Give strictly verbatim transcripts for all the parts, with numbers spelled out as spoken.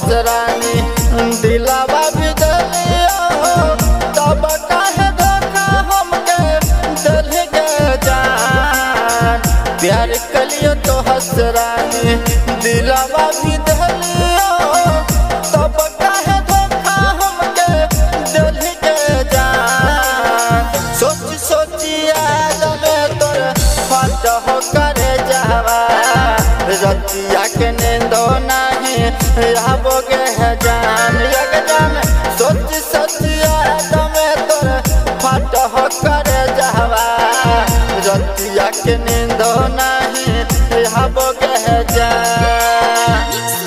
रानी दिलावा भी दिलियो तब काहे धोखा हमके दिल के जान। प्यार कलियो तो हंस रानी दिलावा भी दिलियो तब काहे धोखा हमके दिल के जान। सोच सोची आज में तोर फट हो करे जावा रतिया के नींदो नहीं आबोगे है जान यग जान। सोच सोची आज में तोर फट हो करे जावा रतिया के नींदो नहीं आबोगे है जान।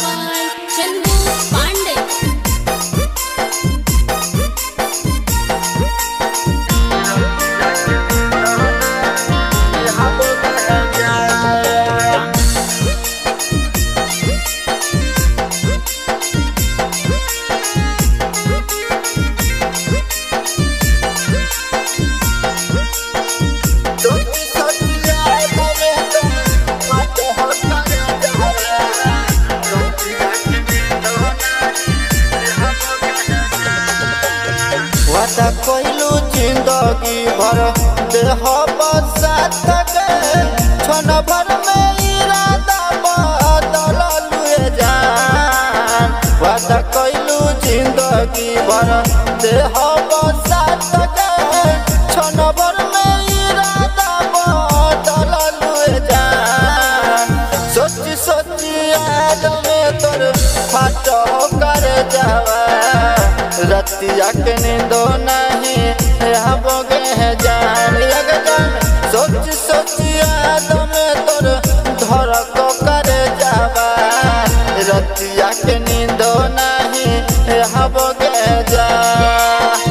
वादा कोइलू जिंदगी भर देह बसात के क्षण भर में इरादा बदल लुए जान। वादा कोइलू जिंदगी भर देह बसात के क्षण भर में इरादा बदल लुए जान। सोची सोची आज में तोर फाट कर जावा रतिया के नींदो नहीं आबोगे है जान यग जान। सोच सोची याद में तोर धर को करे जावा रतिया के नींदो नहीं आबोगे है जान।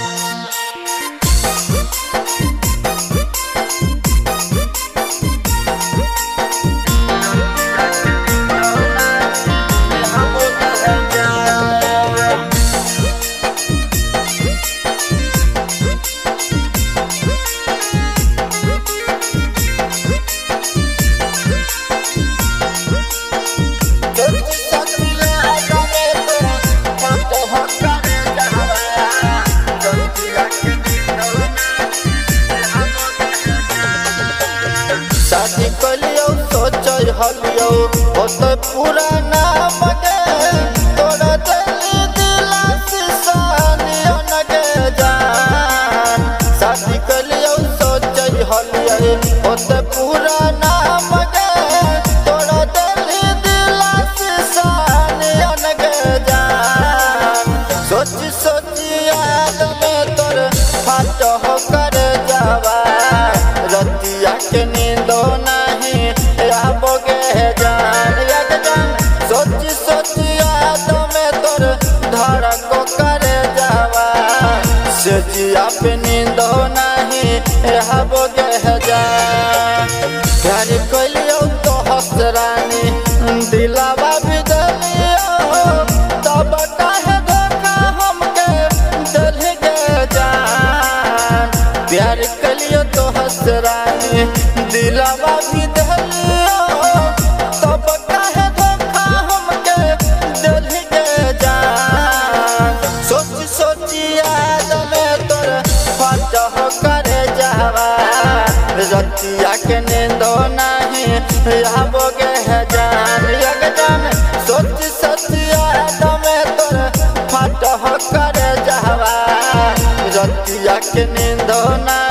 शादी कलियो सोच हलियो हो तो पुराना मगे तोरा दिल दिला सिसानियो नगे जान। शादी कलियो सोच हलियो हो तो पुराना मगे तोरा दिल दिला सिसानियो नगे जान। सोच सोची याद में तोर फाट हो कर जावा रतिया के नींदो नहीं आबोगे है जान यग जान। सोच सोची याद में तोर धर को करे जावा सेजिया पे नींदो नहीं आबोगे है जान। प्यार कलियो तो हंस रानी दिलावा भी दिलियो तब काहे धोखा हमके दिल के जान। प्यार कलियो तो हंस रानी दिलावा भी दिलियो तब काहे धोखा हमके दिल के जान। सोच सोची याद में तोर फट हो करे जावा रतिया के नींदो नहीं आबोगे है जान यग जान। सोच सोची याद में तोर फट हो करे जावा रतिया के नींदो नहीं